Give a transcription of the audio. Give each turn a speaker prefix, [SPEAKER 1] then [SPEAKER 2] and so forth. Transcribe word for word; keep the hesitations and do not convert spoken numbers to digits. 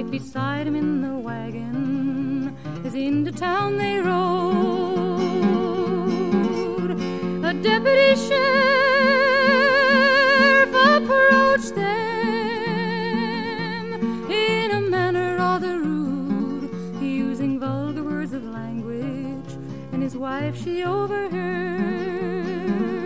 [SPEAKER 1] right beside him in the wagon as into town they rode. A deputy sheriff approached them in a manner rather rude, using vulgar words of language, and his wife, she overheard